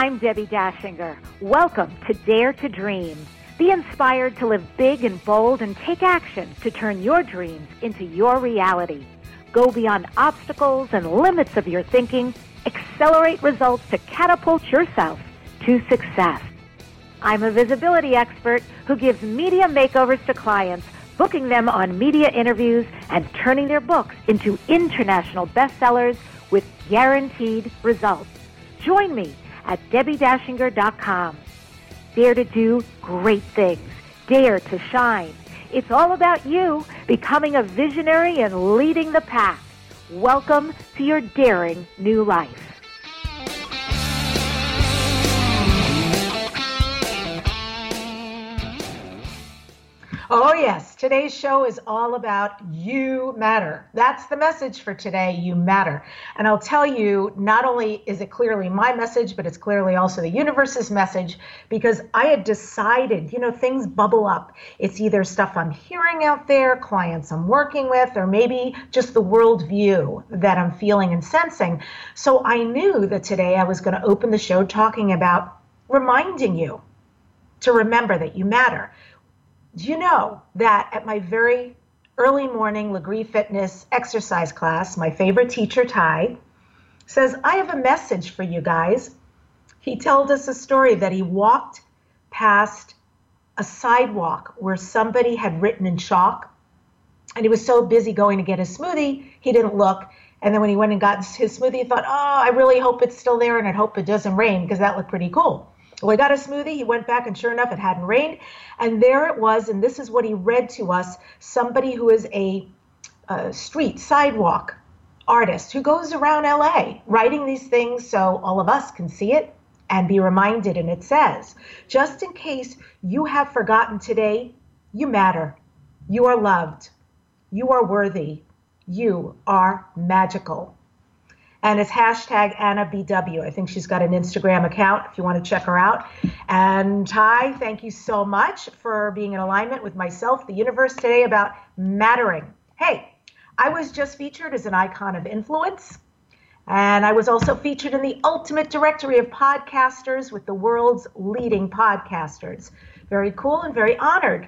I'm Debbie Dashinger. Welcome to Dare to Dream. Be inspired to live big and bold and take action to turn your dreams into your reality. Go beyond obstacles and limits of your thinking. Accelerate results to catapult yourself to success. I'm a visibility expert who gives media makeovers to clients, booking them on media interviews and turning their books into international bestsellers with guaranteed results. Join me at DebbieDashinger.com. Dare to do great things. Dare to shine. It's all about you becoming a visionary and leading the pack. Welcome to your daring new life. Oh yes, today's show is all about you matter. That's the message for today, you matter. And I'll tell you, not only is it clearly my message, but it's clearly also the universe's message, because I had decided, things bubble up. It's either stuff I'm hearing out there, clients I'm working with, or maybe just the worldview that I'm feeling and sensing. So I knew that today I was going to open the show talking about reminding you to remember that you matter. Do you know that at my very early morning Legree Fitness exercise class, my favorite teacher, Ty, says, I have a message for you guys. He told us a story that he walked past a sidewalk where somebody had written in chalk, and he was so busy going to get his smoothie, he didn't look. And then when he went and got his smoothie, he thought, I really hope it's still there, and I hope it doesn't rain, because that looked pretty cool. Well, he got a smoothie, he went back, and sure enough, it hadn't rained. And there it was, and this is what he read to us, somebody who is a street sidewalk artist who goes around LA writing these things so all of us can see it and be reminded. And it says, just in case you have forgotten today, you matter. You are loved. You are worthy. You are magical. And it's hashtag AnnaBW. I think she's got an Instagram account if you want to check her out. And Ty, thank you so much for being in alignment with myself, the universe today about mattering. Hey, I was just featured as an icon of influence. And I was also featured in the ultimate directory of podcasters with the world's leading podcasters. Very cool and very honored.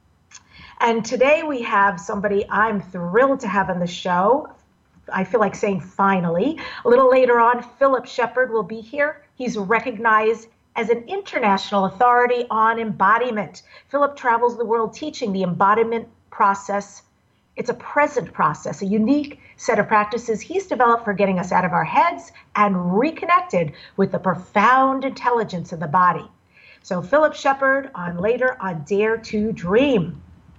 And today we have somebody I'm thrilled to have on the show. I feel like saying finally. A little later on, Philip Shepard will be here. He's recognized as an international authority on embodiment. Philip travels the world teaching the embodiment process. It's a present process, a unique set of practices he's developed for getting us out of our heads and reconnected with the profound intelligence of the body. So Philip Shepard on later on Dare to Dream.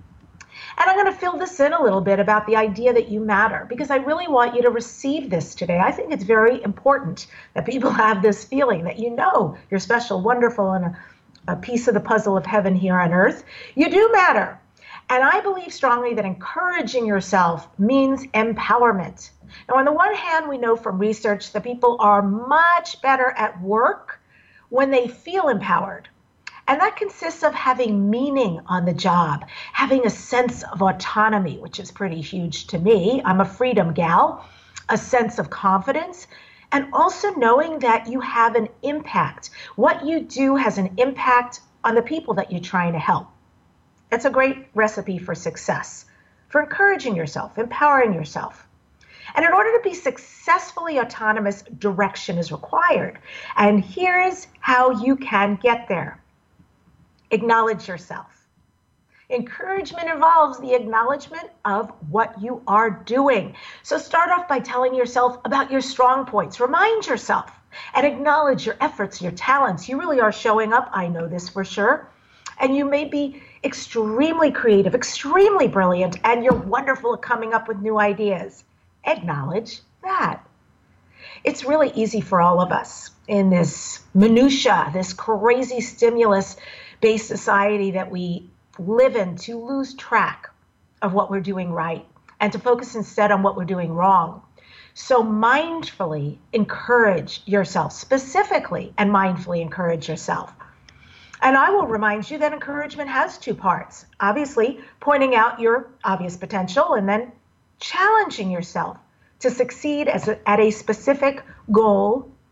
And I'm going to fill this in a little bit about the idea that you matter, because I really want you to receive this today. I think it's very important that people have this feeling that you're special, wonderful, and a piece of the puzzle of heaven here on earth. You do matter. And I believe strongly that encouraging yourself means empowerment. Now, on the one hand, we know from research that people are much better at work when they feel empowered. And that consists of having meaning on the job, having a sense of autonomy, which is pretty huge to me. I'm a freedom gal, a sense of confidence, and also knowing that you have an impact. What you do has an impact on the people that you're trying to help. It's a great recipe for success, for encouraging yourself, empowering yourself. And in order to be successfully autonomous, direction is required. And here's how you can get there. Acknowledge yourself. Encouragement involves the acknowledgement of what you are doing. So start off by telling yourself about your strong points. Remind yourself and acknowledge your efforts, your talents. You really are showing up. I know this for sure. And you may be extremely creative, extremely brilliant, and you're wonderful at coming up with new ideas. Acknowledge that. It's really easy for all of us in this minutia, this crazy stimulus-based society that we live in, to lose track of what we're doing right and to focus instead on what we're doing wrong. So mindfully encourage yourself, specifically and mindfully encourage yourself. And I will remind you that encouragement has two parts. Obviously, pointing out your obvious potential and then challenging yourself to succeed at a specific goal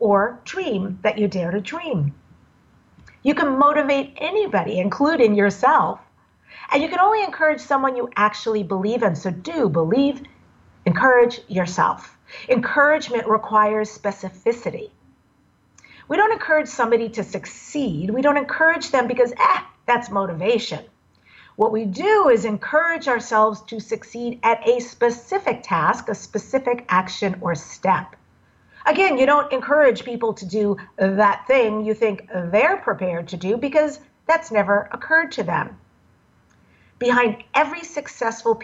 or dream that you dare to dream. You can motivate anybody, including yourself. And you can only encourage someone you actually believe in. So do believe, encourage yourself. Encouragement requires specificity. We don't encourage somebody to succeed. We don't encourage them because, that's motivation. What we do is encourage ourselves to succeed at a specific task, a specific action or step. Again, you don't encourage people to do that thing you think they're prepared to do because that's never occurred to them. Behind every successful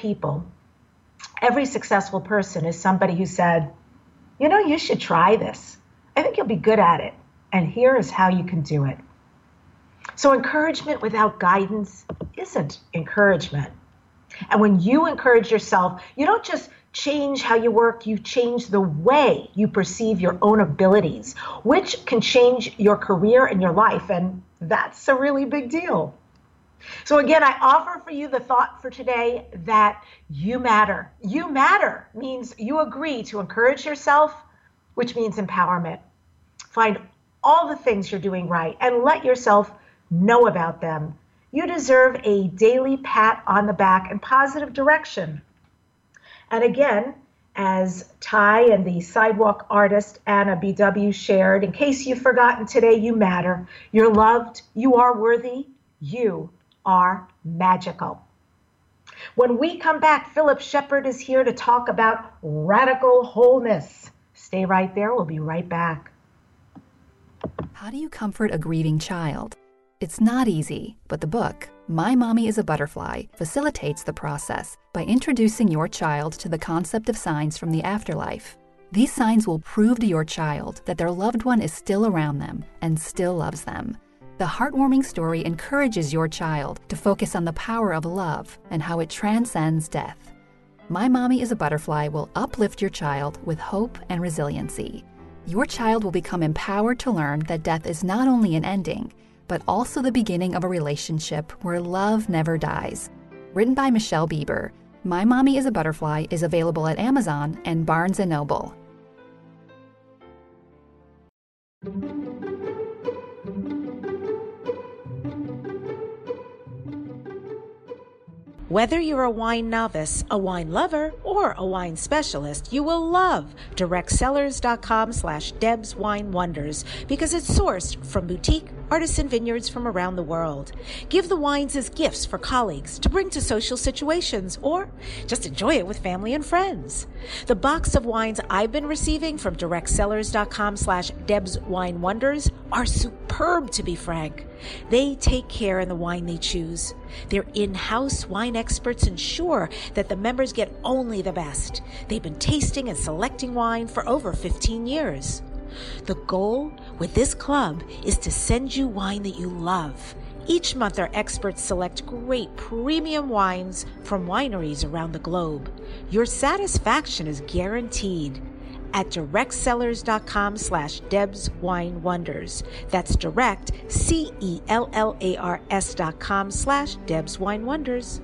person is somebody who said, you should try this. I think you'll be good at it. And here is how you can do it. So encouragement without guidance isn't encouragement. And when you encourage yourself, you don't just change how you work, you change the way you perceive your own abilities, which can change your career and your life. And that's a really big deal. So again, I offer for you the thought for today that you matter. You matter means you agree to encourage yourself, which means empowerment. Find all the things you're doing right and let yourself know about them. You deserve a daily pat on the back and positive direction. And again, as Ty and the sidewalk artist Anna BW shared, in case you've forgotten today, you matter. You're loved. You are worthy. You are magical. When we come back, Philip Shepard is here to talk about radical wholeness. Stay right there. We'll be right back. How do you comfort a grieving child? It's not easy, but the book, My Mommy is a Butterfly, facilitates the process by introducing your child to the concept of signs from the afterlife. These signs will prove to your child that their loved one is still around them and still loves them. The heartwarming story encourages your child to focus on the power of love and how it transcends death. My Mommy is a Butterfly will uplift your child with hope and resiliency. Your child will become empowered to learn that death is not only an ending, but also the beginning of a relationship where love never dies. Written by Michelle Bieber, My Mommy is a Butterfly is available at Amazon and Barnes & Noble. Whether you're a wine novice, a wine lover, or a wine specialist, you will love directsellers.com/Deb's Wine Wonders because it's sourced from boutique artisan vineyards from around the world. Give the wines as gifts for colleagues to bring to social situations or just enjoy it with family and friends. The box of wines I've been receiving from directsellers.com/Deb's Wine Wonders are superb, to be frank. They take care in the wine they choose. Their in-house wine experts ensure that the members get only the best. They've been tasting and selecting wine for over 15 years. The goal with this club is to send you wine that you love. Each month, our experts select great premium wines from wineries around the globe. Your satisfaction is guaranteed at directsellers.com/Deb's Wine Wonders. That's direct, CELLARS.com/Deb's Wine Wonders.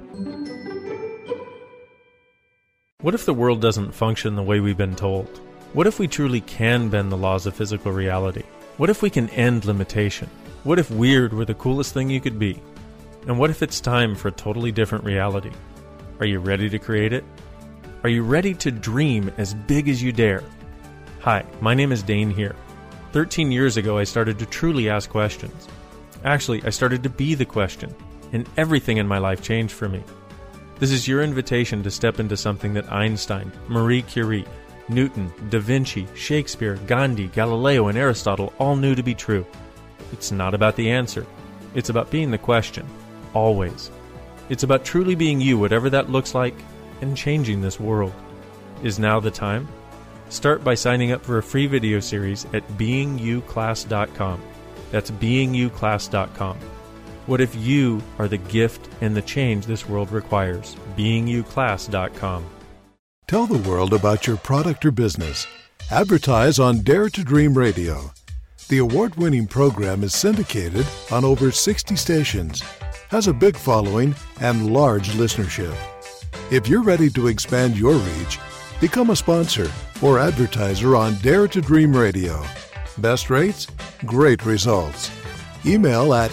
What if the world doesn't function the way we've been told? What if we truly can bend the laws of physical reality? What if we can end limitation? What if weird were the coolest thing you could be? And what if it's time for a totally different reality? Are you ready to create it? Are you ready to dream as big as you dare? Hi, my name is Dane here. 13 years ago, I started to truly ask questions. Actually, I started to be the question, and everything in my life changed for me. This is your invitation to step into something that Einstein, Marie Curie, Newton, Da Vinci, Shakespeare, Gandhi, Galileo, and Aristotle all knew to be true. It's not about the answer. It's about being the question, always. It's about truly being you, whatever that looks like, and changing this world. Is now the time? Start by signing up for a free video series at beingyouclass.com. That's beingyouclass.com. What if you are the gift and the change this world requires? beingyouclass.com. Tell the world about your product or business. Advertise on Dare to Dream Radio. The award-winning program is syndicated on over 60 stations, has a big following, and large listenership. If you're ready to expand your reach, become a sponsor or advertiser on Dare to Dream Radio. Best rates? Great results. Email at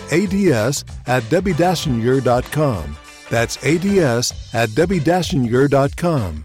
ads@debbie-dachinger.com. That's ads@debbie-dachinger.com.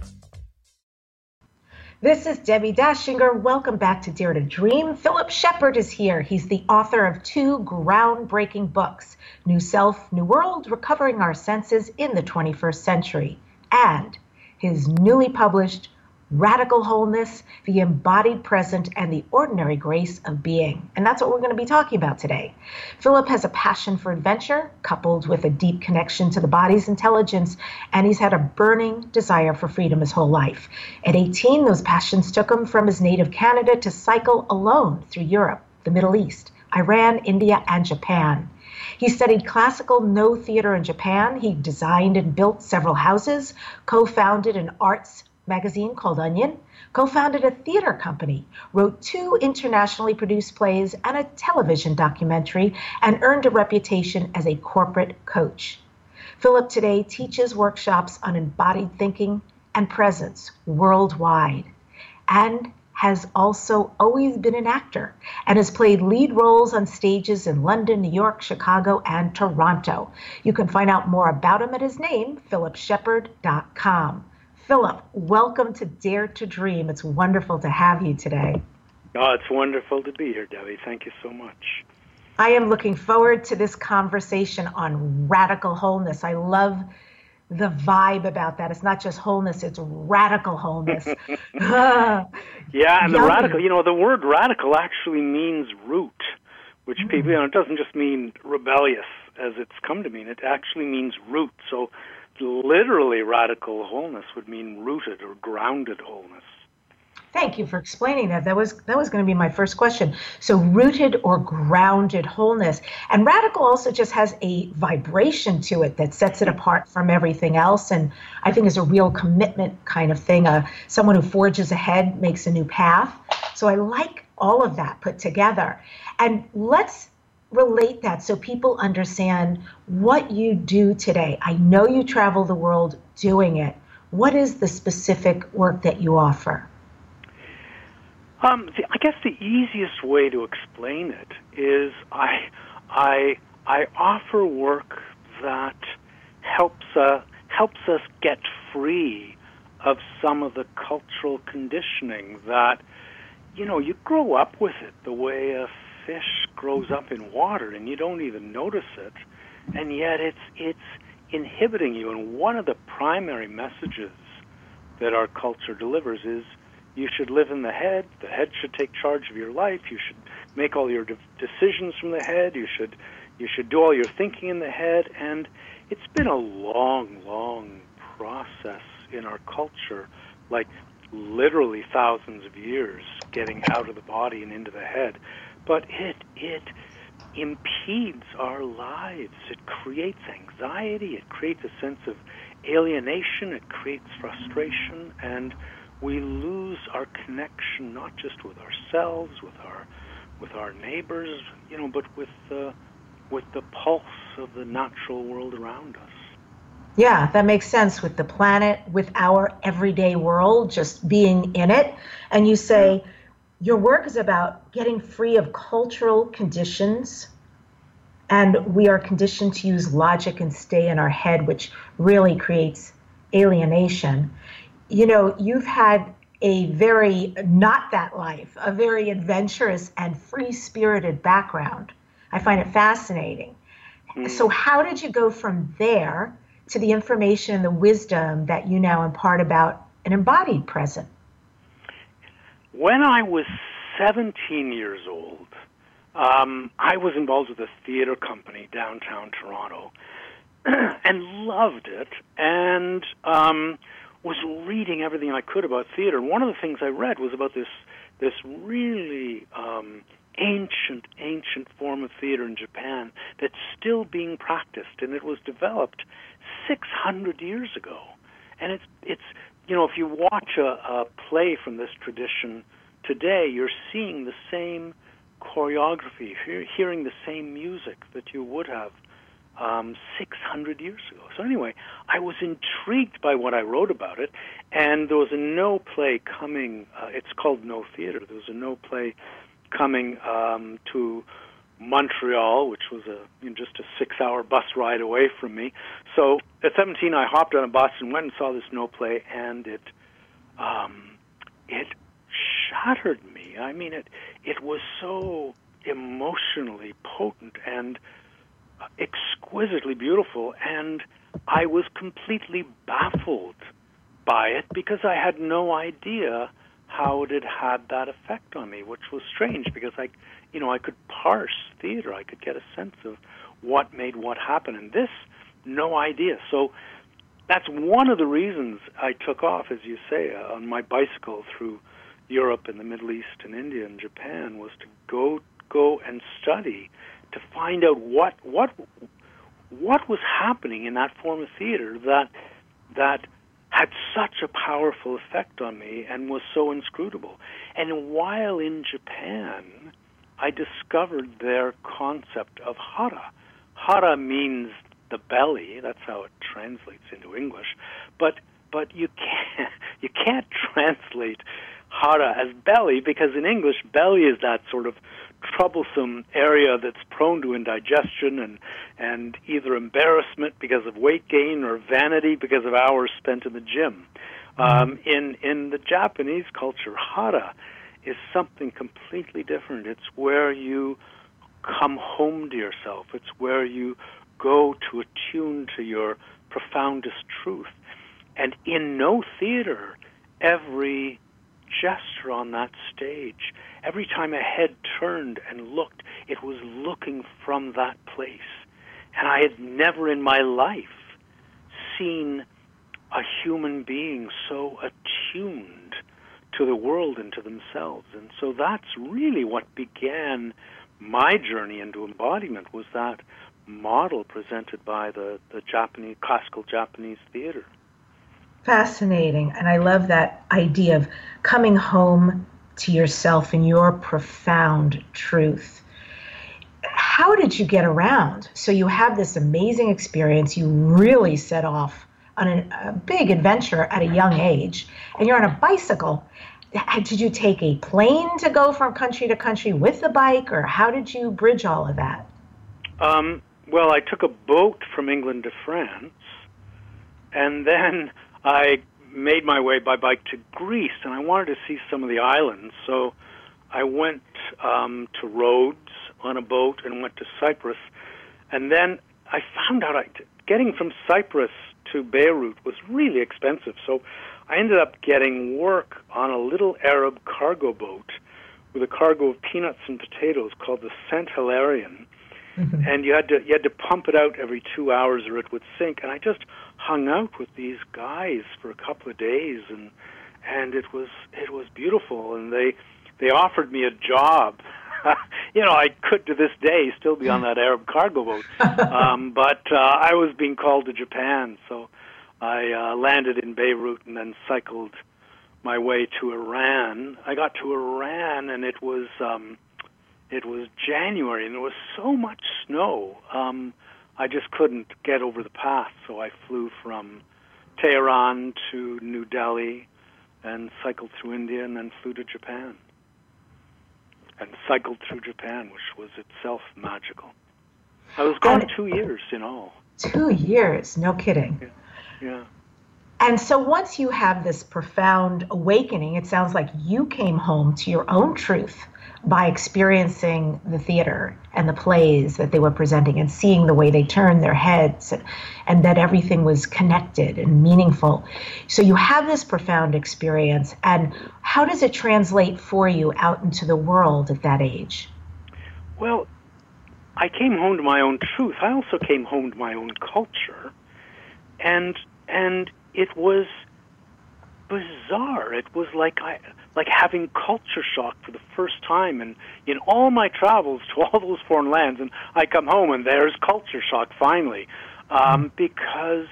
This is Debbie Dachinger. Welcome back to Dare to Dream. Philip Shepard is here. He's the author of 2 groundbreaking books, New Self, New World, Recovering Our Senses in the 21st Century, and his newly published Radical Wholeness, the Embodied Present, and the Ordinary Grace of Being. And that's what we're going to be talking about today. Philip has a passion for adventure, coupled with a deep connection to the body's intelligence, and he's had a burning desire for freedom his whole life. At 18, those passions took him from his native Canada to cycle alone through Europe, the Middle East, Iran, India, and Japan. He studied classical no theater in Japan. He designed and built several houses, co-founded an arts magazine called Onion, co-founded a theater company, wrote 2 internationally produced plays and a television documentary, and earned a reputation as a corporate coach. Philip today teaches workshops on embodied thinking and presence worldwide, and has also always been an actor and has played lead roles on stages in London, New York, Chicago, and Toronto. You can find out more about him at his name, philipshepard.com. Philip, welcome to Dare to Dream. It's wonderful to have you today. Oh, it's wonderful to be here, Debbie. Thank you so much. I am looking forward to this conversation on radical wholeness. I love the vibe about that. It's not just wholeness, it's radical wholeness. Yeah, and the radical, the word radical actually means root, which people, it doesn't just mean rebellious as it's come to mean. It actually means root. So literally, radical wholeness would mean rooted or grounded wholeness. Thank you for explaining that. That was going to be my first question. So rooted or grounded wholeness. And radical also just has a vibration to it that sets it apart from everything else. And I think is a real commitment kind of thing. Someone who forges ahead, makes a new path. So I like all of that put together. And let's relate that so people understand what you do today. I know you travel the world doing it. What is the specific work that you offer? I guess the easiest way to explain it is I offer work that helps us get free of some of the cultural conditioning that, you grow up with it the way a fish grows up in water and you don't even notice it, and yet it's inhibiting you. And one of the primary messages that our culture delivers is you should live in the head should take charge of your life, you should make all your decisions from the head, you should do all your thinking in the head. And it's been a long process in our culture, like literally thousands of years, getting out of the body and into the head. But it impedes our lives. It creates anxiety. It creates a sense of alienation. It creates frustration, and we lose our connection not just with ourselves, with our neighbors, but with the pulse of the natural world around us. Yeah, that makes sense with the planet, with our everyday world, just being in it. And you say, your work is about getting free of cultural conditions, and we are conditioned to use logic and stay in our head, which really creates alienation. You've had a very, not that life, a very adventurous and free-spirited background. I find it fascinating. So how did you go from there to the information and the wisdom that you now impart about an embodied present? When I was 17 years old, I was involved with a theater company downtown Toronto and loved it, and was reading everything I could about theater. And one of the things I read was about this really ancient form of theater in Japan that's still being practiced, and it was developed 600 years ago. And it's if you watch a play from this tradition today, you're seeing the same choreography, hearing the same music that you would have 600 years ago. So anyway, I was intrigued by what I wrote about it, and there was a No play coming. It's called No Theater. There was a No play coming to Montreal, which was just a 6-hour bus ride away from me. So at 17, I hopped on a bus and went and saw this Snow play, and it shattered me. I mean, it was so emotionally potent and exquisitely beautiful, and I was completely baffled by it because I had no idea how it had had that effect on me, which was strange because I could parse theater. I could get a sense of what made what happen, and this, no idea. So that's one of the reasons I took off, as you say, on my bicycle through Europe and the Middle East and India and Japan, was to go and study to find out what was happening in that form of theater that had such a powerful effect on me and was so inscrutable. And while in Japan, I discovered their concept of hara. Hara means the belly. That's how it translates into English. But you can't translate hara as belly, because in English, belly is that sort of troublesome area that's prone to indigestion and either embarrassment because of weight gain or vanity because of hours spent in the gym. In the Japanese culture, hara is something completely different. It's where you come home to yourself. It's where you go to attune to your profoundest truth. And in no theater, every gesture on that stage, every time a head turned and looked, it was looking from that place. And I had never in my life seen a human being so attuned to the world and to themselves. And so that's really what began my journey into embodiment, was that model presented by the Japanese, classical Japanese theater. Fascinating. And I love that idea of coming home to yourself and your profound truth. How did you get around? So you have this amazing experience. You really set off on a big adventure at a young age, and you're on a bicycle. Did you take a plane to go from country to country with the bike, or how did you bridge all of that? Well, I took a boat from England to France, and then I made my way by bike to Greece, and I wanted to see some of the islands. So I went to Rhodes on a boat and went to Cyprus. And then I found out getting from Cyprus to Beirut was really expensive. So I ended up getting work on a little Arab cargo boat with a cargo of peanuts and potatoes called the Saint Hilarion. Mm-hmm. And you had to pump it out every 2 hours or it would sink. And I just hung out with these guys for a couple of days, and it was beautiful. And they offered me a job. I could to this day still be on that Arab cargo boat, but I was being called to Japan, so I landed in Beirut and then cycled my way to Iran. I got to Iran, and it was January, and there was so much snow. I just couldn't get over the pass, so I flew from Tehran to New Delhi and cycled through India and then flew to Japan. And cycled through Japan, which was itself magical. I was gone 2 years in all. 2 years, no kidding. Yeah. And so once you have this profound awakening, it sounds like you came home to your own truth by experiencing the theater and the plays that they were presenting and seeing the way they turned their heads and that everything was connected and meaningful. So you have this profound experience, and how does it translate for you out into the world at that age? Well, I came home to my own truth. I also came home to my own culture, and it was bizarre. It was like having culture shock for the first time, and in all my travels to all those foreign lands, and I come home and there's culture shock finally, because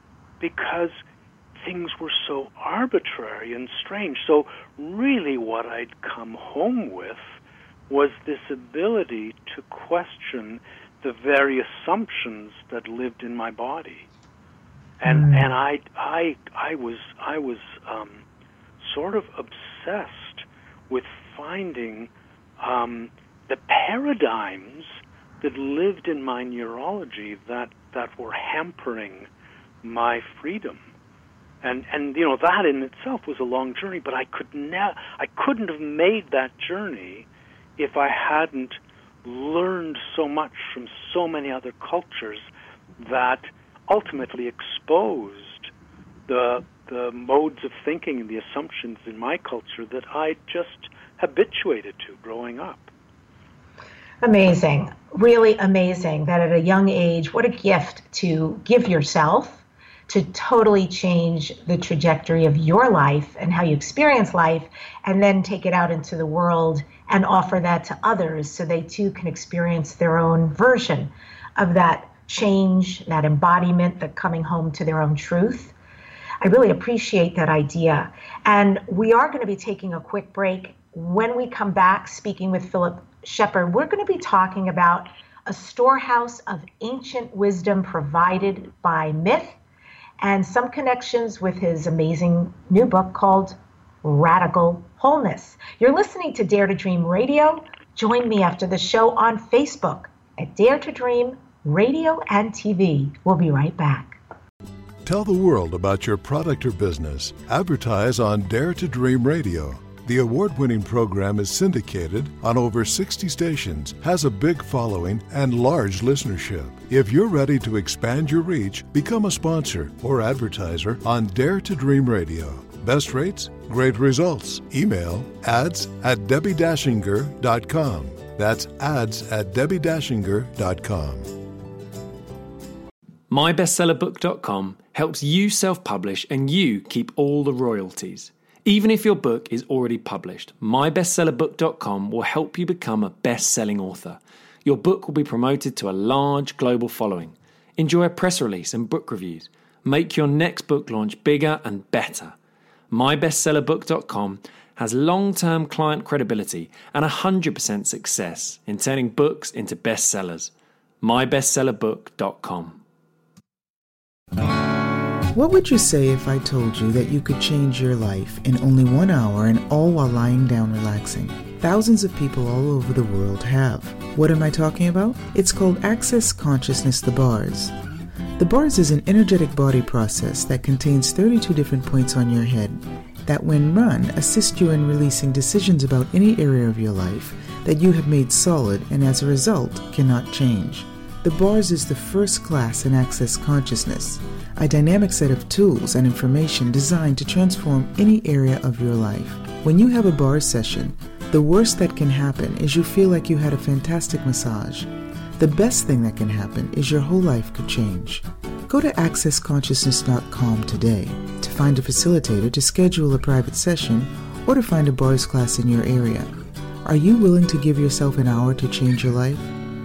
things were so arbitrary and strange. So really what I'd come home with was this ability to question the very assumptions that lived in my body. And I was sort of obsessed with finding the paradigms that lived in my neurology that were hampering my freedom. And that in itself was a long journey, but I couldn't have made that journey if I hadn't learned so much from so many other cultures that ultimately exposed the modes of thinking and the assumptions in my culture that I just habituated to growing up. Amazing. Really amazing that at a young age, what a gift to give yourself to totally change the trajectory of your life and how you experience life, and then take it out into the world and offer that to others so they too can experience their own version of that change, that embodiment, the coming home to their own truth. I really appreciate that idea. And we are going to be taking a quick break. When we come back, speaking with Philip Shepherd, we're going to be talking about a storehouse of ancient wisdom provided by myth, and some connections with his amazing new book called Radical Wholeness. You're listening to Dare to Dream Radio. Join me after the show on Facebook at Dare to Dream Radio and TV. We'll be right back. Tell the world about your product or business. Advertise on Dare to Dream Radio. The award-winning program is syndicated on over 60 stations, has a big following, and large listenership. If you're ready to expand your reach, become a sponsor or advertiser on Dare to Dream Radio. Best rates, great results. Email ads@DebbieDashinger.com. That's ads@DebbieDashinger.com. MyBestsellerBook.com helps you self-publish and you keep all the royalties. Even if your book is already published, MyBestsellerBook.com will help you become a best-selling author. Your book will be promoted to a large global following. Enjoy a press release and book reviews. Make your next book launch bigger and better. MyBestsellerBook.com has long-term client credibility and 100% success in turning books into bestsellers. MyBestsellerBook.com. What would you say if I told you that you could change your life in only 1 hour and all while lying down relaxing? Thousands of people all over the world have. What am I talking about? It's called Access Consciousness, the bars. The bars is an energetic body process that contains 32 different points on your head that, when run, assist you in releasing decisions about any area of your life that you have made solid and as a result cannot change. The bars is the first class in Access Consciousness, a dynamic set of tools and information designed to transform any area of your life. When you have a bar session, the worst that can happen is you feel like you had a fantastic massage. The best thing that can happen is your whole life could change. Go to accessconsciousness.com today to find a facilitator to schedule a private session or to find a bars class in your area. Are you willing to give yourself an hour to change your life?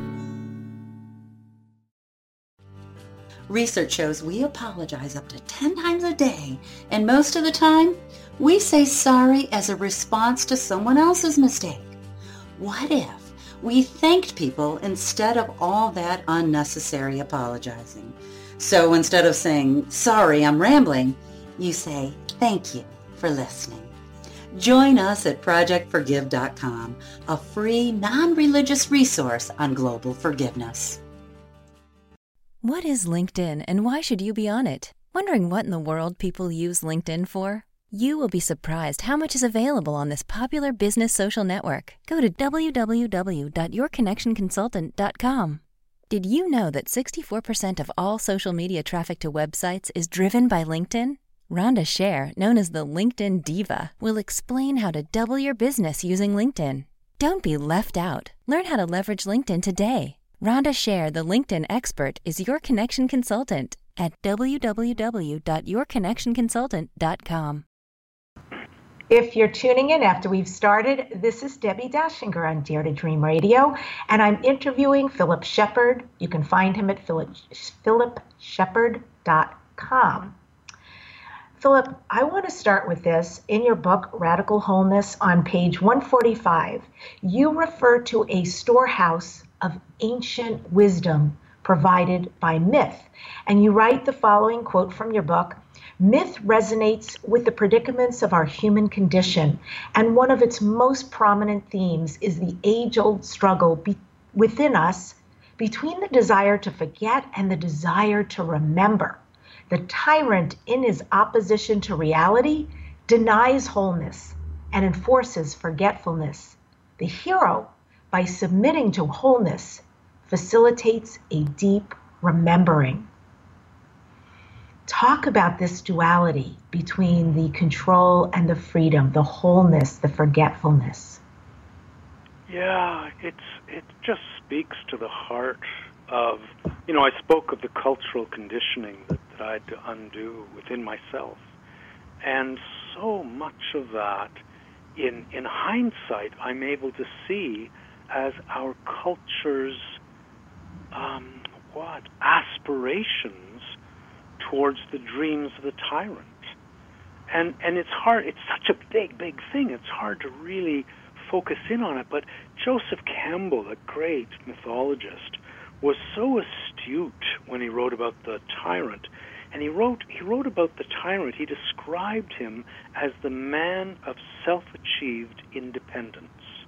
Research shows we apologize up to 10 times a day, and most of the time, we say sorry as a response to someone else's mistake. What if we thanked people instead of all that unnecessary apologizing? So instead of saying, sorry, I'm rambling, you say, thank you for listening. Join us at ProjectForgive.com, a free, non-religious resource on global forgiveness. What is LinkedIn and why should you be on it? Wondering what in the world people use LinkedIn for? You will be surprised how much is available on this popular business social network. Go to www.yourconnectionconsultant.com. Did you know that 64% of all social media traffic to websites is driven by LinkedIn? Rhonda Scher, known as the LinkedIn Diva, will explain how to double your business using LinkedIn. Don't be left out. Learn how to leverage LinkedIn today. Rhonda Scher, the LinkedIn expert, is your connection consultant at www.yourconnectionconsultant.com. If you're tuning in after we've started, this is Debbie Dashinger on Dare to Dream Radio, and I'm interviewing Philip Shepherd. You can find him at philipshepherd.com. Philip, I want to start with this. In your book, Radical Wholeness, on page 145, you refer to a storehouse of ancient wisdom provided by myth. And you write the following quote from your book: myth resonates with the predicaments of our human condition, and one of its most prominent themes is the age-old struggle within us between the desire to forget and the desire to remember. The tyrant, in his opposition to reality, denies wholeness and enforces forgetfulness. The hero, by submitting to wholeness, facilitates a deep remembering. Talk about this duality between the control and the freedom, the wholeness, the forgetfulness. Yeah, it just speaks to the heart of, I spoke of the cultural conditioning that I had to undo within myself. And so much of that, in hindsight, I'm able to see as our culture's aspirations towards the dreams of the tyrant. And it's hard, it's such a big thing, it's hard to really focus in on it. But Joseph Campbell, the great mythologist, was so astute when he wrote about the tyrant. And he wrote about the tyrant, he described him as the man of self-achieved independence.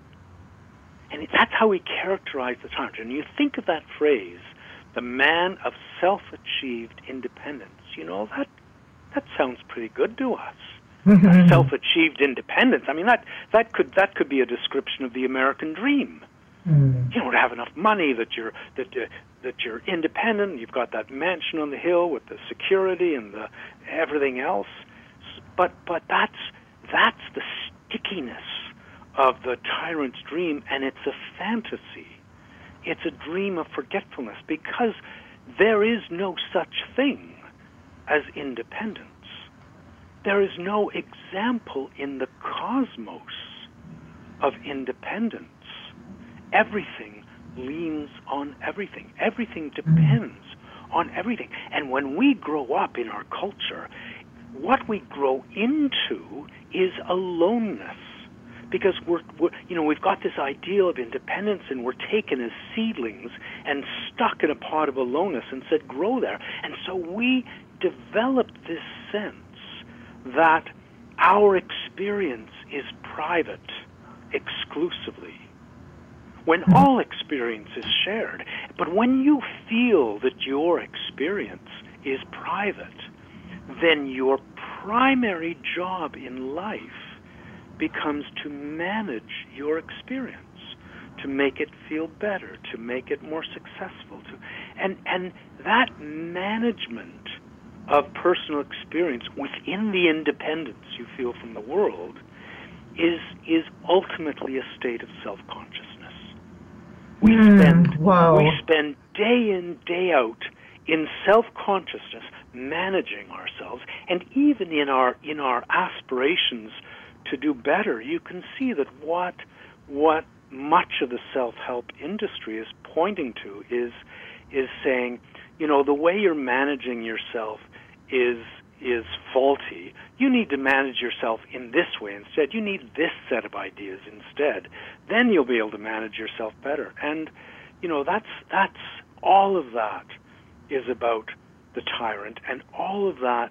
And that's how he characterized the tyrant. And you think of that phrase, the man of self-achieved independence, that sounds pretty good to us. Self-achieved independence. I mean, that could be a description of the American dream. To have enough money that you're independent. You've got that mansion on the hill with the security and the everything else. But that's the stickiness of the tyrant's dream, and it's a fantasy. It's a dream of forgetfulness, because there is no such thing as independence. There is no example in the cosmos of independence. Everything leans on everything. Everything depends on everything. And when we grow up in our culture, what we grow into is aloneness. Because we've got this ideal of independence, and we're taken as seedlings and stuck in a pot of aloneness and said, grow there. And so we developed this sense that our experience is private exclusively, when all experience is shared. But when you feel that your experience is private, then your primary job in life becomes to manage your experience, to make it feel better, to make it more successful. And that management of personal experience within the independence you feel from the world is ultimately a state of self-consciousness. We spend day in, day out in self-consciousness, managing ourselves, and even in our aspirations to do better, you can see that what much of the self-help industry is pointing to is saying, the way you're managing yourself is faulty. You need to manage yourself in this way instead. You need this set of ideas instead. Then you'll be able to manage yourself better. And that's all of that is about the tyrant, and all of that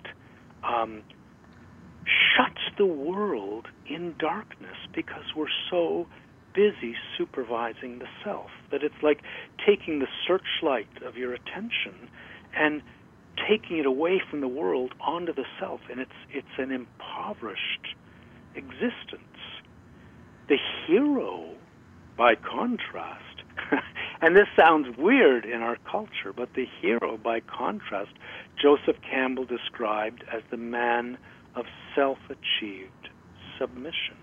shuts the world in darkness, because we're so busy supervising the self that it's like taking the searchlight of your attention and taking it away from the world onto the self, and it's an impoverished existence. The hero, by contrast, and this sounds weird in our culture, but the hero, by contrast, Joseph Campbell described as the man of self-achieved submission.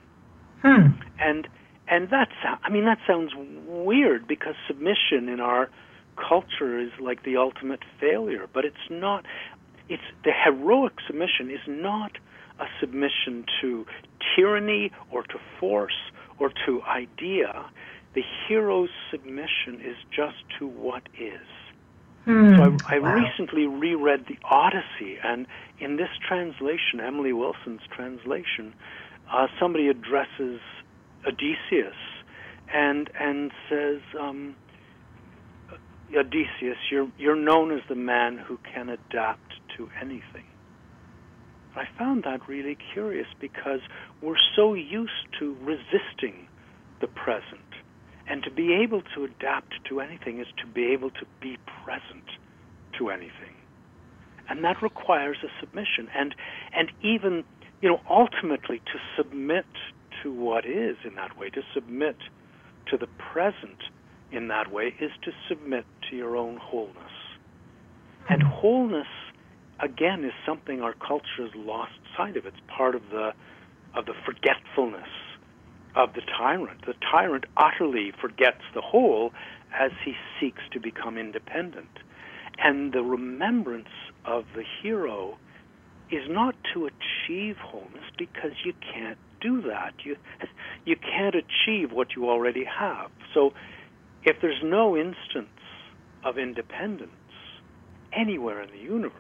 And that sounds weird, because submission in our culture is like the ultimate failure, but it's not. It's the heroic submission is not a submission to tyranny or to force or to idea. The hero's submission is just to what is. So I recently reread the Odyssey, and in this translation, Emily Wilson's translation, somebody addresses Odysseus and says, Odysseus, you're known as the man who can adapt to anything. I found that really curious because we're so used to resisting the present. And to be able to adapt to anything is to be able to be present to anything. And that requires a submission. And even, ultimately to submit to what is in that way, to submit to the present in that way, is to submit to your own wholeness. And wholeness, again, is something our culture has lost sight of. It's part of the forgetfulness of the tyrant. The tyrant utterly forgets the whole as he seeks to become independent. And the remembrance of the hero is not to achieve wholeness, because you can't do that. You can't achieve what you already have. So if there's no instance of independence anywhere in the universe,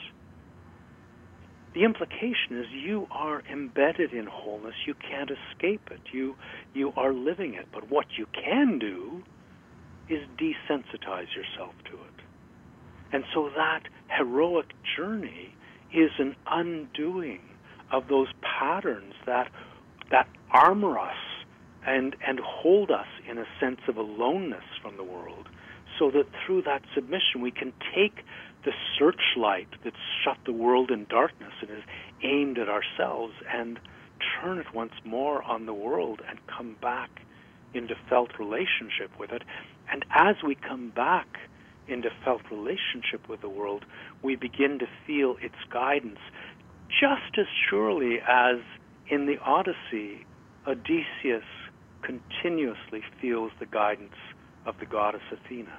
the implication is you are embedded in wholeness. You can't escape it. You are living it. But what you can do is desensitize yourself to it. And so that heroic journey is an undoing of those patterns that armor us and hold us in a sense of aloneness from the world, so that through that submission we can take the searchlight that's shut the world in darkness and is aimed at ourselves and turn it once more on the world and come back into felt relationship with it. And as we come back into felt relationship with the world, we begin to feel its guidance, just as surely as in the Odyssey, Odysseus continuously feels the guidance of the goddess Athena.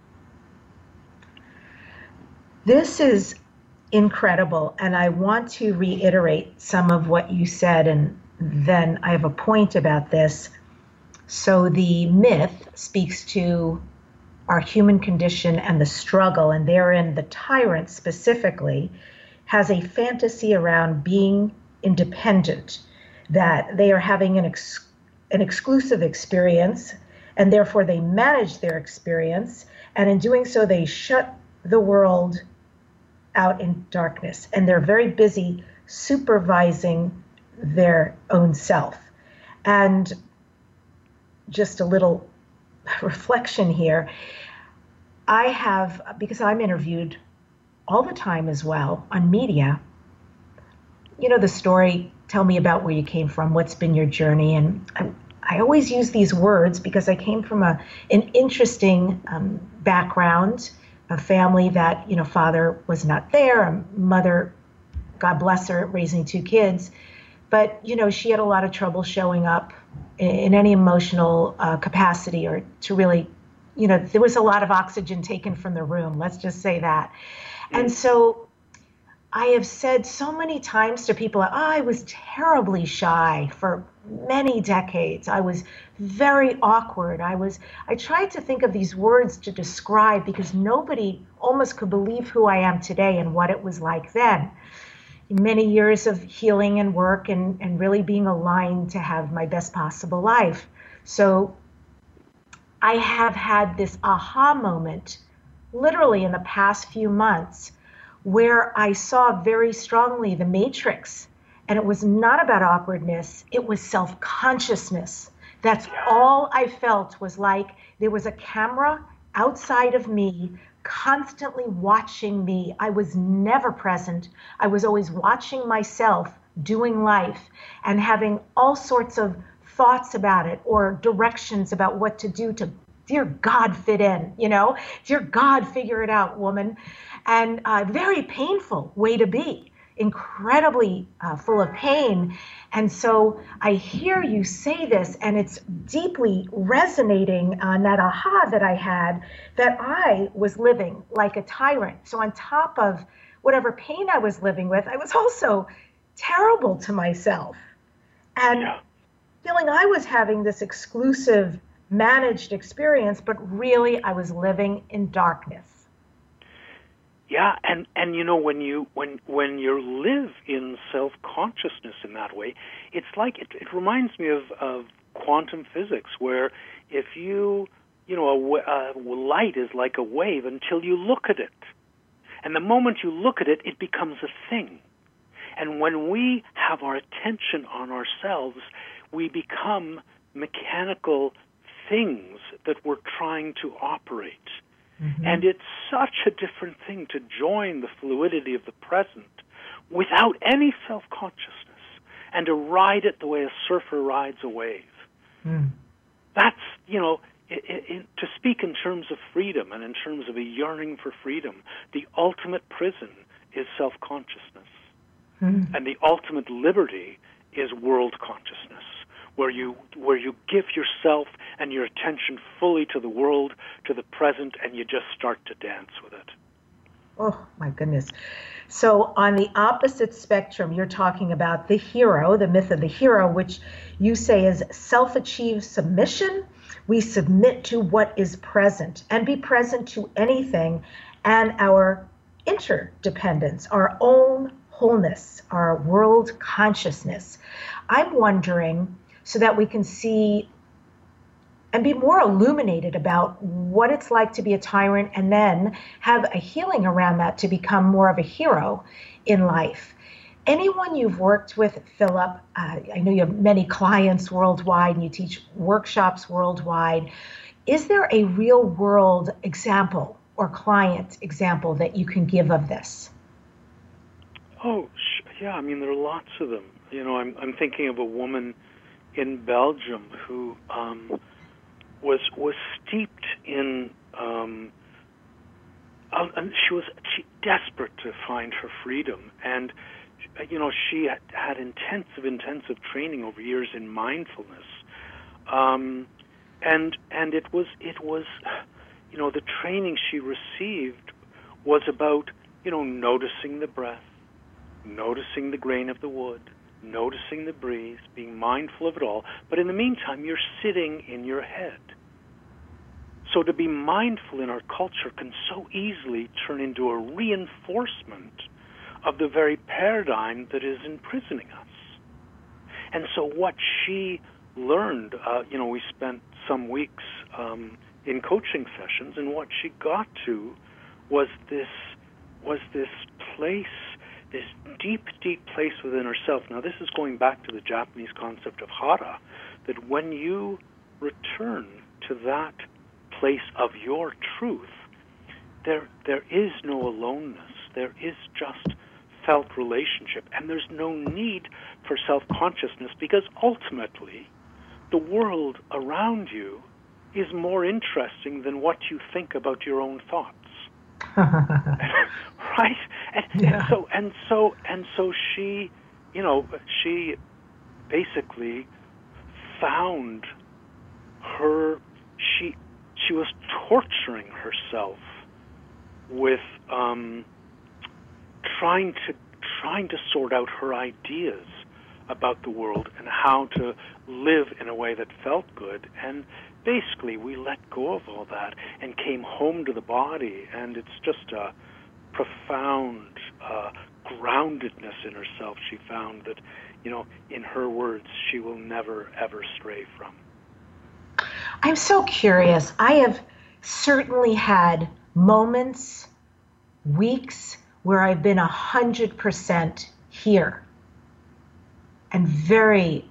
This is incredible, and I want to reiterate some of what you said, and then I have a point about this. So the myth speaks to our human condition and the struggle, and therein the tyrant specifically has a fantasy around being independent, that they are having an exclusive experience, and therefore they manage their experience, and in doing so they shut the world out in darkness, and they're very busy supervising their own self. And just a little reflection here, I have, because I'm interviewed all the time as well on media, the story, tell me about where you came from, what's been your journey, and I always use these words because I came from an interesting background, a family that, father was not there, a mother, God bless her, raising 2 kids, but, she had a lot of trouble showing up in any emotional capacity, or to really, there was a lot of oxygen taken from the room, let's just say that. And so I have said so many times to people, I was terribly shy for many decades. I was very awkward. I tried to think of these words to describe, because nobody almost could believe who I am today and what it was like then. Many years of healing and work and really being aligned to have my best possible life. So I have had this aha moment literally in the past few months, where I saw very strongly the matrix. And it was not about awkwardness, it was self-consciousness. That's all I felt, was like there was a camera outside of me constantly watching me. I was never present. I was always watching myself doing life and having all sorts of thoughts about it, or directions about what to do to, dear God, fit in, dear God, figure it out, woman. And a very painful way to be, incredibly full of pain. And so I hear you say this, and it's deeply resonating on that aha that I had, that I was living like a tyrant. So on top of whatever pain I was living with, I was also terrible to myself. And feeling I was having this exclusive, managed experience, but really I was living in darkness. Yeah, and when you live in self-consciousness in that way, it's like it reminds me of quantum physics, where if you light is like a wave until you look at it. And the moment you look at it, it becomes a thing. And when we have our attention on ourselves, we become mechanical things that we're trying to operate. Mm-hmm. And it's such a different thing to join the fluidity of the present without any self-consciousness and to ride it the way a surfer rides a wave. Mm. That's, to speak in terms of freedom and in terms of a yearning for freedom, the ultimate prison is self-consciousness. Mm. And the ultimate liberty is world consciousness, where you give yourself and your attention fully to the world, to the present, and you just start to dance with it. Oh, my goodness. So on the opposite spectrum, you're talking about the hero, the myth of the hero, which you say is self-achieved submission. We submit to what is present and be present to anything, and our interdependence, our own wholeness, our world consciousness. I'm wondering, so that we can see and be more illuminated about what it's like to be a tyrant, and then have a healing around that to become more of a hero in life. Anyone you've worked with, Philip, I know you have many clients worldwide and you teach workshops worldwide. Is there a real world example or client example that you can give of this? Oh, yeah. I mean, there are lots of them. I'm thinking of a woman in Belgium who was steeped in, and she was desperate to find her freedom, and she had intensive training over years in mindfulness, and it was the training she received was about noticing the breath, noticing the grain of the wood, noticing the breeze, being mindful of it all. But in the meantime, you're sitting in your head. So to be mindful in our culture can so easily turn into a reinforcement of the very paradigm that is imprisoning us. And so what she learned, we spent some weeks in coaching sessions, and what she got to was this place, this deep place within herself. Now, this is going back to the Japanese concept of hara, that when you return to that place of your truth, there is no aloneness. There is just felt relationship, and there's no need for self-consciousness, because ultimately the world around you is more interesting than what you think about your own thoughts. Right? And so she basically found she was torturing herself with trying to sort out her ideas about the world and how to live in a way that felt good. And basically we let go of all that and came home to the body, and it's just a profound groundedness in herself she found that, in her words, she will never, ever stray from. I'm so curious. I have certainly had moments, weeks, where I've been 100% here and very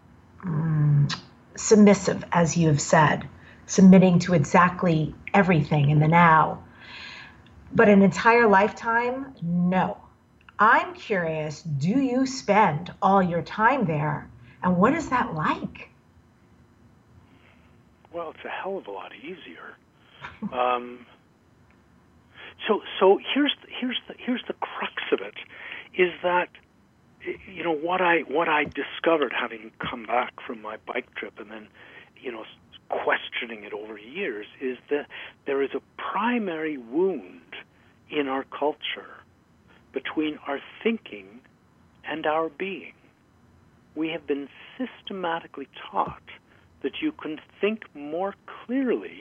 submissive, as you've said, submitting to exactly everything in the now. But an entire lifetime, no. I'm curious, do you spend all your time there? And what is that like? Well, it's a hell of a lot easier. So here's the crux of it, is that what I discovered, having come back from my bike trip and then questioning it over years, is that there is a primary wound in our culture between our thinking and our being. We have been systematically taught that you can think more clearly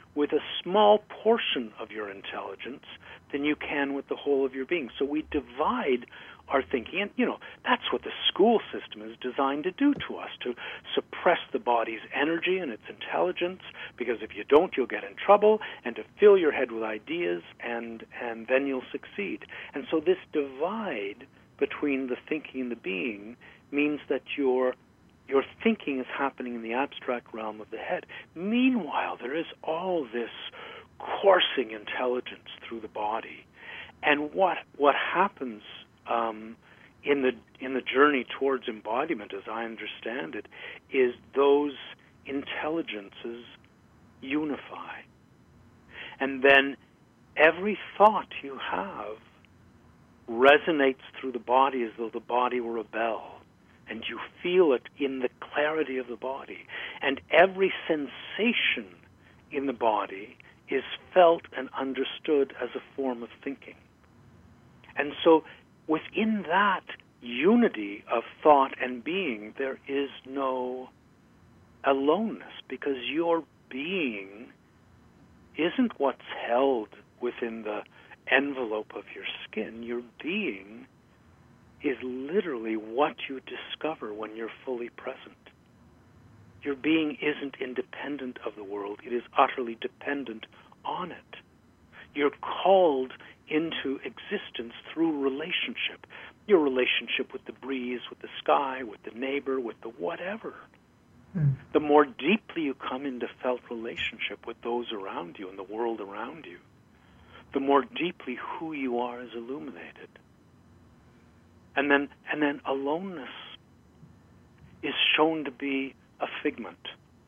with a small portion of your intelligence than you can with the whole of your being. So we divide our thinking, and that's what the school system is designed to do to us, to suppress the body's energy and its intelligence, because if you don't, you'll get in trouble, and to fill your head with ideas, and then you'll succeed. And so this divide between the thinking and the being means that your thinking is happening in the abstract realm of the head. Meanwhile, there is all this coursing intelligence through the body. And what happens in the journey towards embodiment, as I understand it, is those intelligences unify. And then every thought you have resonates through the body as though the body were a bell. And you feel it in the clarity of the body. And every sensation in the body is felt and understood as a form of thinking. And so within that unity of thought and being, there is no aloneness, because your being isn't what's held within the envelope of your skin. Your being is literally what you discover when you're fully present. Your being isn't independent of the world. It is utterly dependent on it. You're called into existence through relationship. Your relationship with the breeze, with the sky, with the neighbor, with the whatever. The more deeply you come into felt relationship with those around you and the world around you, the more deeply who you are is illuminated. And then aloneness is shown to be a figment.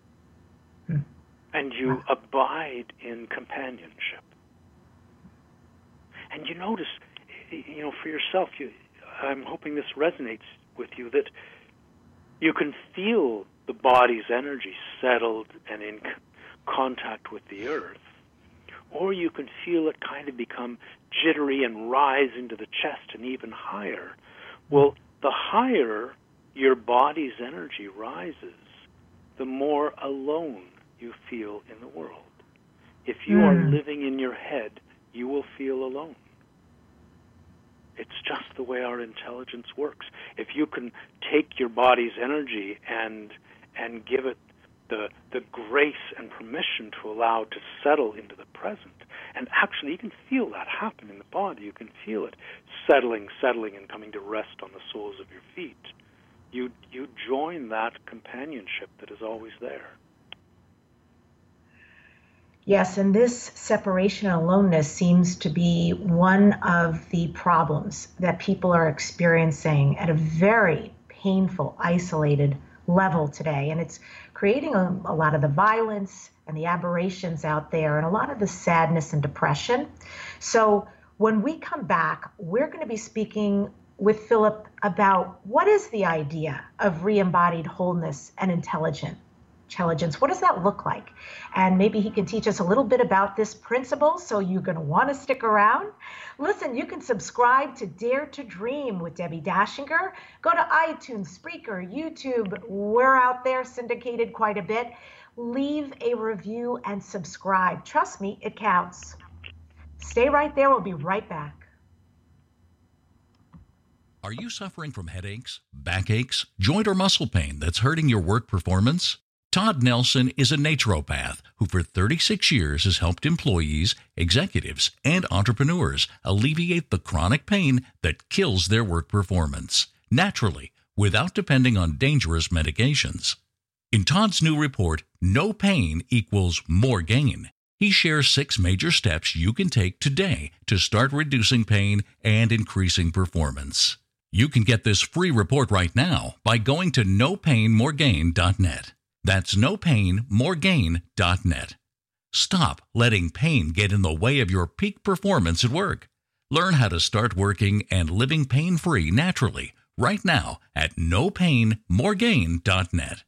And you abide in companionship. And you notice, for yourself, I'm hoping this resonates with you, that you can feel the body's energy settled and in contact with the earth. Or you can feel it kind of become jittery and rise into the chest and even higher. Well, the higher your body's energy rises, the more alone you feel in the world. If you are living in your head, you will feel alone. It's just the way our intelligence works. If you can take your body's energy and give it the grace and permission to allow to settle into the present, and actually you can feel that happen in the body. You can feel it settling, and coming to rest on the soles of your feet. You join that companionship that is always there. Yes, and this separation and aloneness seems to be one of the problems that people are experiencing at a very painful, isolated level today. And it's creating a lot of the violence and the aberrations out there and a lot of the sadness and depression. So when we come back, we're going to be speaking with Philip about what is the idea of re-embodied wholeness and intelligence. What does that look like? And maybe he can teach us a little bit about this principle, so you're going to want to stick around. Listen, you can subscribe to Dare to Dream with Debbie Dashinger. Go to iTunes, Spreaker, YouTube. We're out there syndicated quite a bit. Leave a review and subscribe. Trust me, it counts. Stay right there. We'll be right back. Are you suffering from headaches, backaches, joint or muscle pain that's hurting your work performance? Todd Nelson is a naturopath who for 36 years has helped employees, executives, and entrepreneurs alleviate the chronic pain that kills their work performance, naturally, without depending on dangerous medications. In Todd's new report, No Pain Equals More Gain, he shares 6 major steps you can take today to start reducing pain and increasing performance. You can get this free report right now by going to nopainmoregain.net. That's nopainmoregain.net. Stop letting pain get in the way of your peak performance at work. Learn how to start working and living pain-free naturally right now at nopainmoregain.net.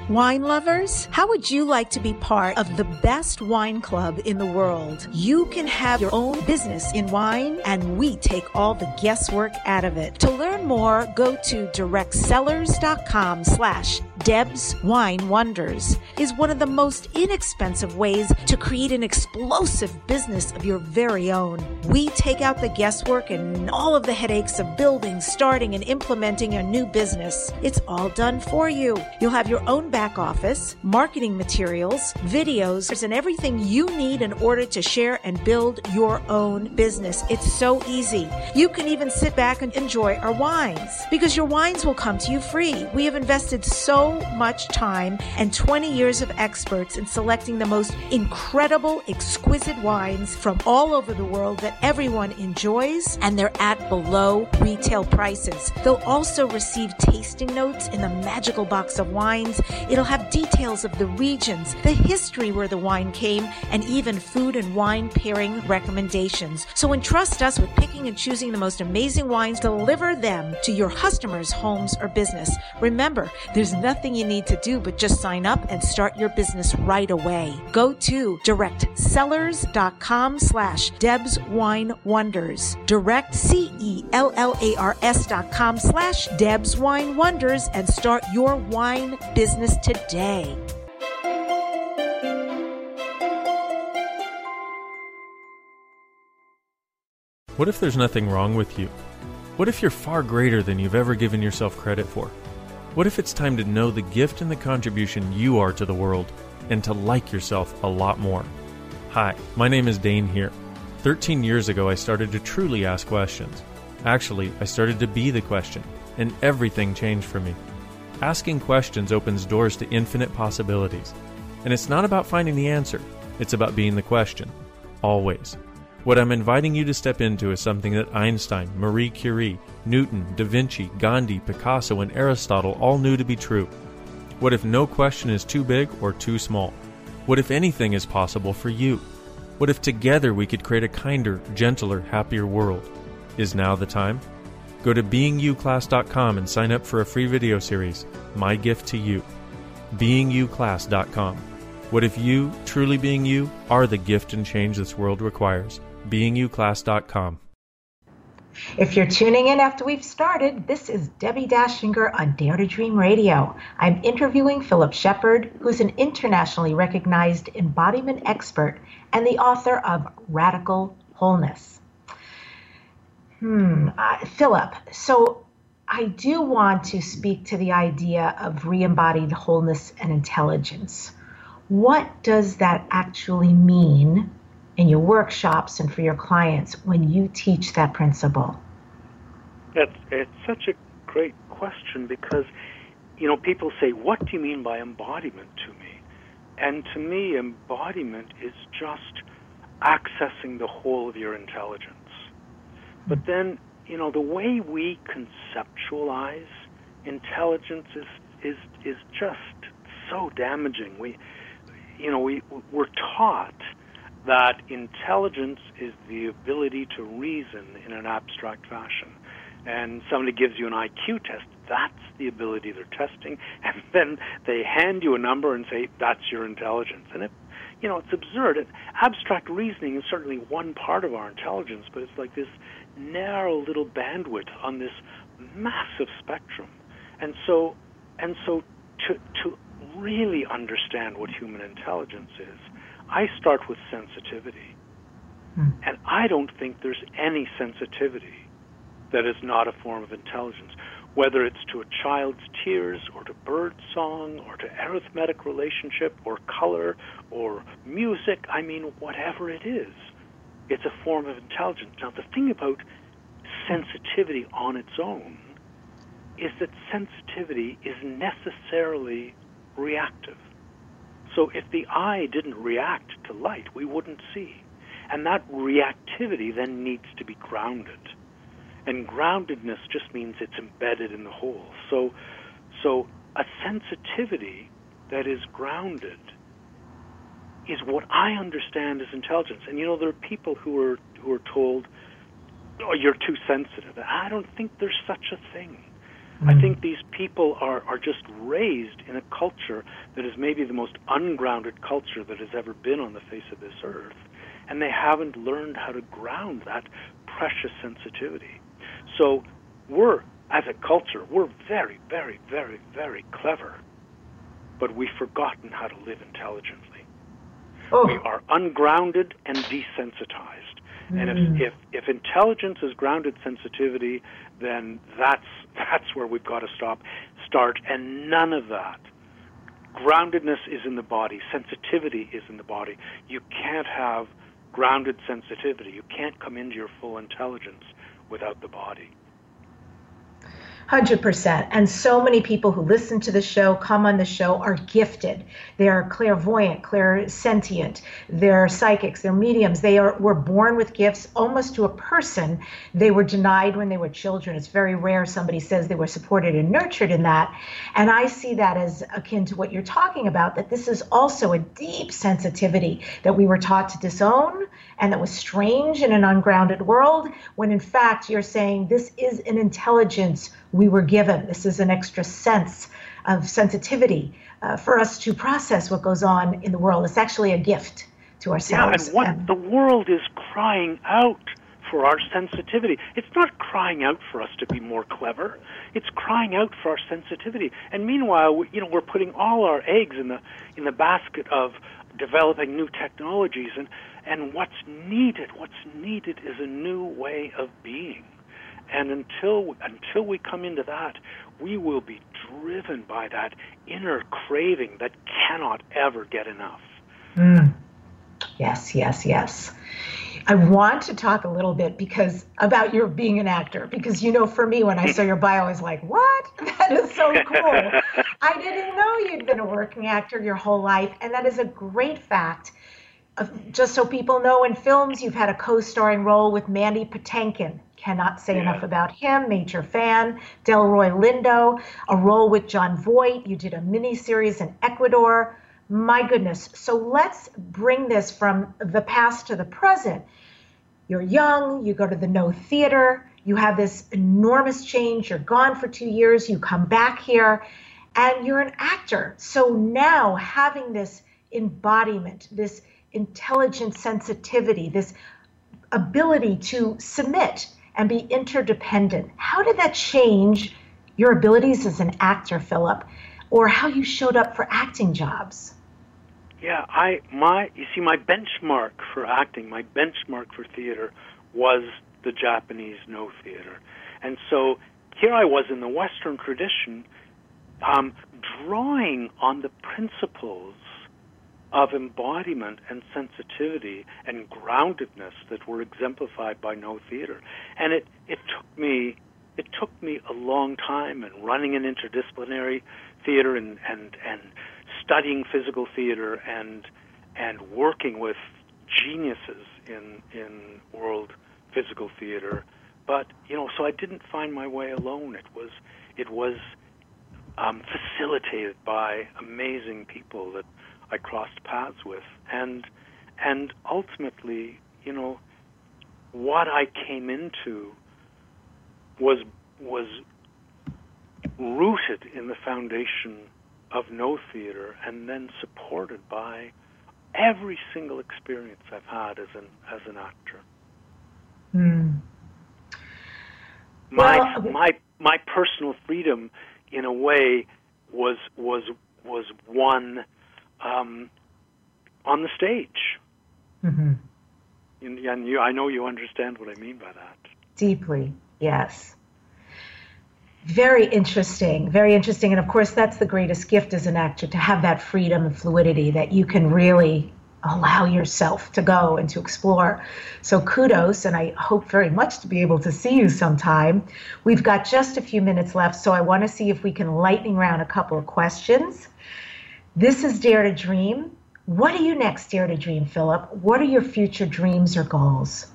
Wine lovers, how would you like to be part of the best wine club in the world? You can have your own business in wine, and we take all the guesswork out of it. To learn more, go to directsellers.com/Deb's Wine Wonders. Is one of the most inexpensive ways to create an explosive business of your very own. We take out the guesswork and all of the headaches of building, starting, and implementing a new business. It's all done for you. You'll have your own back office, marketing materials, videos, and everything you need in order to share and build your own business. It's so easy. You can even sit back and enjoy our wines because your wines will come to you free. We have invested so much time and 20 years of experts in selecting the most incredible, exquisite wines from all over the world that everyone enjoys, and they're at below retail prices. They'll also receive tasting notes in the magical box of wines. It'll have details of the regions, the history where the wine came, and even food and wine pairing recommendations. So entrust us with picking and choosing the most amazing wines, deliver them to your customers' homes or business. Remember, there's nothing you need to do but just sign up and start your business right away. Go to directsellers.com/Deb's Wine Wonders. CELLARS.com/Deb's Wine Wonders and start your wine business today. What if there's nothing wrong with you? What if you're far greater than you've ever given yourself credit for? What if it's time to know the gift and the contribution you are to the world and to like yourself a lot more? Hi, my name is Dane here. 13 years ago, I started to truly ask questions. Actually, I started to be the question, and everything changed for me. Asking questions opens doors to infinite possibilities. And it's not about finding the answer, it's about being the question. Always. What I'm inviting you to step into is something that Einstein, Marie Curie, Newton, Da Vinci, Gandhi, Picasso, and Aristotle all knew to be true. What if no question is too big or too small? What if anything is possible for you? What if together we could create a kinder, gentler, happier world? Is now the time? Go to beingyouclass.com and sign up for a free video series, My Gift to You. beingyouclass.com. What if you, truly being you, are the gift and change this world requires? beingyouclass.com. If you're tuning in after we've started, this is Debbie Dashinger on Dare to Dream Radio. I'm interviewing Philip Shepard, who's an internationally recognized embodiment expert and the author of Radical Wholeness. Philip, so I do want to speak to the idea of re-embodied wholeness and intelligence. What does that actually mean in your workshops and for your clients when you teach that principle? It's such a great question because, people say, what do you mean by embodiment to me? And to me, embodiment is just accessing the whole of your intelligence. But then, the way we conceptualize intelligence is just so damaging. We're taught that intelligence is the ability to reason in an abstract fashion. And somebody gives you an IQ test, that's the ability they're testing, and then they hand you a number and say, that's your intelligence. And it's absurd. And abstract reasoning is certainly one part of our intelligence, but it's like this narrow little bandwidth on this massive spectrum. And so to really understand what human intelligence is, I start with sensitivity. And I don't think there's any sensitivity that is not a form of intelligence, whether it's to a child's tears or to bird song or to arithmetic relationship or color or music. I mean, whatever it is, it's a form of intelligence. Now, the thing about sensitivity on its own is that sensitivity is necessarily reactive. So if the eye didn't react to light, we wouldn't see. And that reactivity then needs to be grounded. And groundedness just means it's embedded in the whole. So a sensitivity that is grounded is what I understand as intelligence. And there are people who are told, "Oh, you're too sensitive." I don't think there's such a thing. I think these people are just raised in a culture that is maybe the most ungrounded culture that has ever been on the face of this earth, and they haven't learned how to ground that precious sensitivity. So as a culture, we're very, very, very, very clever, but we've forgotten how to live intelligently. Oh. We are ungrounded and desensitized. And if intelligence is grounded sensitivity, then that's where we've got to start, and none of that. Groundedness is in the body. Sensitivity is in the body. You can't have grounded sensitivity. You can't come into your full intelligence without the body. 100%. And so many people who listen to the show, come on the show, are gifted. They are clairvoyant, clairsentient. They're psychics. They're mediums. Were born with gifts almost to a person. They were denied when they were children. It's very rare somebody says they were supported and nurtured in that. And I see that as akin to what you're talking about, that this is also a deep sensitivity that we were taught to disown and that was strange in an ungrounded world, when in fact you're saying this is an intelligence we were given. This is an extra sense of sensitivity for us to process what goes on in the world. It's actually a gift to ourselves. Yeah, and the world is crying out for our sensitivity. It's not crying out for us to be more clever. It's crying out for our sensitivity. And meanwhile, we're putting all our eggs in the basket of developing new technologies, and what's needed is a new way of being. And until we come into that, we will be driven by that inner craving that cannot ever get enough. Yes, yes, yes. I want to talk a little bit about your being an actor, because for me, when I saw your bio, I was like, what? That is so cool. I didn't know you'd been a working actor your whole life, and that is a great fact. Just so people know, in films, you've had a co-starring role with Mandy Patinkin. Cannot say enough about him. Major fan. Delroy Lindo, a role with John Voight. You did a miniseries in Ecuador. My goodness. So let's bring this from the past to the present. You're young. You go to the No Theater. You have this enormous change. You're gone for 2 years. You come back here, and you're an actor. So now having this embodiment, this intelligent sensitivity, this ability to submit and be interdependent. How did that change your abilities as an actor, Philip, or how you showed up for acting jobs? Yeah, my benchmark for acting, my benchmark for theater was the Japanese No Theater. And so here I was in the Western tradition, drawing on the principles of embodiment and sensitivity and groundedness that were exemplified by No Theater. And it took me a long time, and running an interdisciplinary theater and studying physical theater and working with geniuses in world physical theater. But so I didn't find my way alone. It was facilitated by amazing people that I crossed paths with, and ultimately, what I came into was rooted in the foundation of No Theater, and then supported by every single experience I've had as an actor. My personal freedom, in a way, was won on the stage. And I know you understand what I mean by that. Deeply, yes. Very interesting, very interesting. And of course, that's the greatest gift as an actor, to have that freedom and fluidity that you can really allow yourself to go and to explore. So kudos, and I hope very much to be able to see you sometime. We've got just a few minutes left, so I want to see if we can lightning round a couple of questions. This is Dare to Dream. What are you next, Dare to Dream, Philip? What are your future dreams or goals?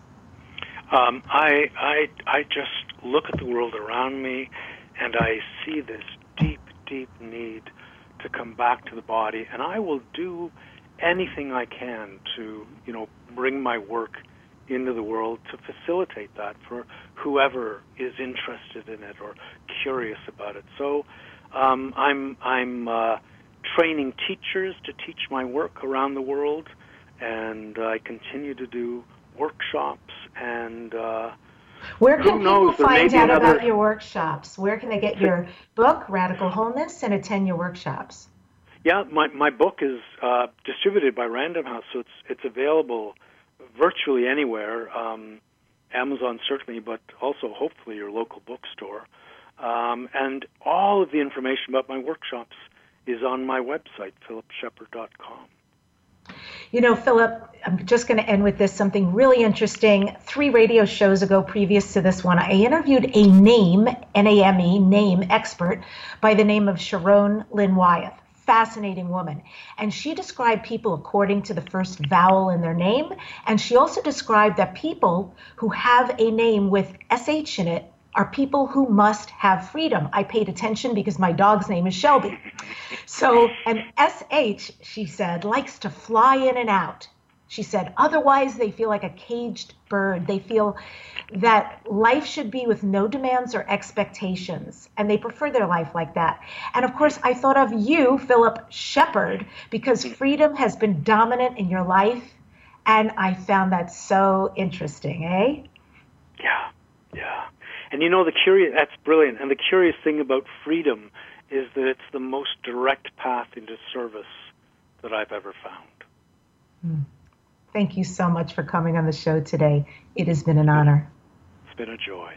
I just look at the world around me, and I see this deep, deep need to come back to the body, and I will do anything I can to, bring my work into the world to facilitate that for whoever is interested in it or curious about it. So I'm training teachers to teach my work around the world, and I continue to do workshops. And where can people find out about your workshops? Where can they get your book, Radical Wholeness, and attend your workshops? Yeah, my book is distributed by Random House, so it's available virtually anywhere. Amazon certainly, but also hopefully your local bookstore. And all of the information about my workshops is on my website, philipshepard.com. You know, Philip, I'm just going to end with this, something really interesting. 3 radio shows ago, previous to this one, I interviewed a name, N-A-M-E, name expert by the name of Sharon Lynn Wyeth. Fascinating woman. And she described people according to the first vowel in their name. And she also described that people who have a name with SH in it are people who must have freedom. I paid attention because my dog's name is Shelby. So an SH, she said, likes to fly in and out. She said, otherwise they feel like a caged bird. They feel that life should be with no demands or expectations, and they prefer their life like that. And of course, I thought of you, Philip Shepard, because freedom has been dominant in your life, and I found that so interesting, eh? Yeah. And you know, that's brilliant. And the curious thing about freedom is that it's the most direct path into service that I've ever found. Thank you so much for coming on the show today. It has been an honor. It's been a joy.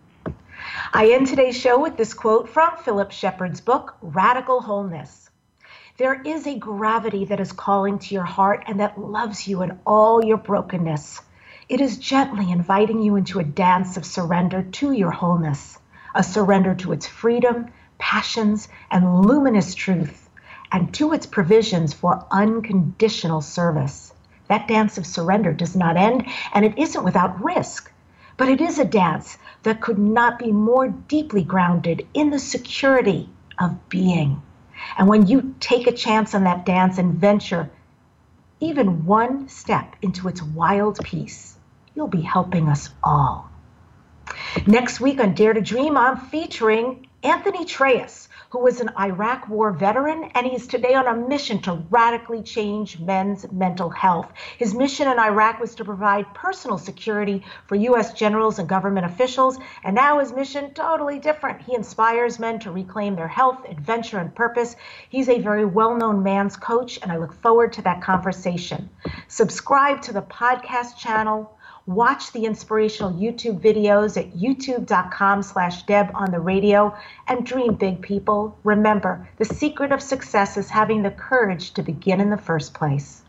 I end today's show with this quote from Philip Shepard's book, Radical Wholeness. There is a gravity that is calling to your heart and that loves you in all your brokenness. It is gently inviting you into a dance of surrender to your wholeness, a surrender to its freedom, passions, and luminous truth, and to its provisions for unconditional service. That dance of surrender does not end, and it isn't without risk, but it is a dance that could not be more deeply grounded in the security of being. And when you take a chance on that dance and venture even one step into its wild peace, you'll be helping us all. Next week on Dare to Dream, I'm featuring Anthony Treyas, who was an Iraq War veteran, and he is today on a mission to radically change men's mental health. His mission in Iraq was to provide personal security for U.S. generals and government officials, and now his mission totally different. He inspires men to reclaim their health, adventure, and purpose. He's a very well-known man's coach, and I look forward to that conversation. Subscribe to the podcast channel. Watch the inspirational YouTube videos at youtube.com/Deb on the radio, and dream big, people. Remember, the secret of success is having the courage to begin in the first place.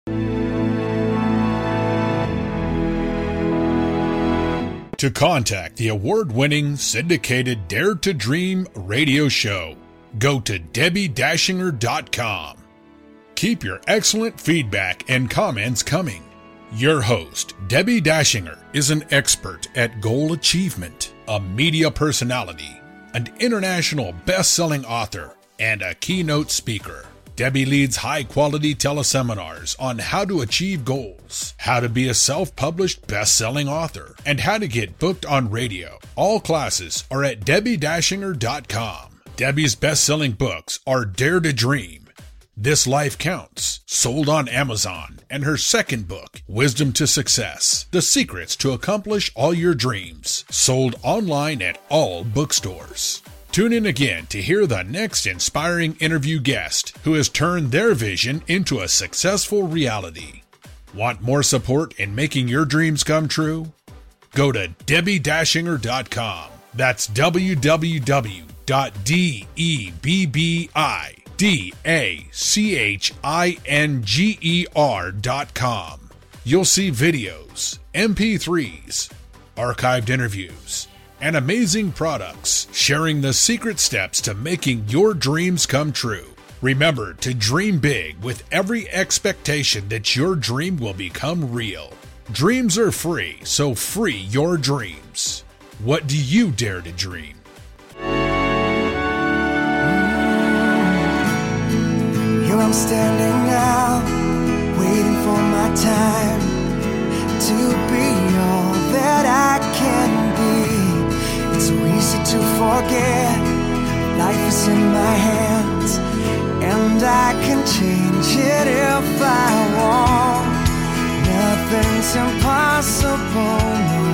To contact the award-winning syndicated Dare to Dream radio show, go to DebbieDashinger.com. Keep your excellent feedback and comments coming. Your host, Debbie Dashinger, is an expert at goal achievement, a media personality, an international best-selling author, and a keynote speaker. Debbie leads high-quality teleseminars on how to achieve goals, how to be a self-published best-selling author, and how to get booked on radio. All classes are at DebbieDashinger.com. Debbie's best-selling books are Dare to Dream, This Life Counts, sold on Amazon, and her second book, Wisdom to Success, The Secrets to Accomplish All Your Dreams, sold online at all bookstores. Tune in again to hear the next inspiring interview guest who has turned their vision into a successful reality. Want more support in making your dreams come true? Go to DebbieDashinger.com. That's www.DebbieDashinger.com. You'll see videos, MP3s, archived interviews, and amazing products sharing the secret steps to making your dreams come true. Remember to dream big with every expectation that your dream will become real. Dreams are free, so free your dreams. What do you dare to dream? Here I'm standing now, waiting for my time. to be all that I can be. It's so easy to forget. Life is in my hands, and I can change it if I want. Nothing's impossible, no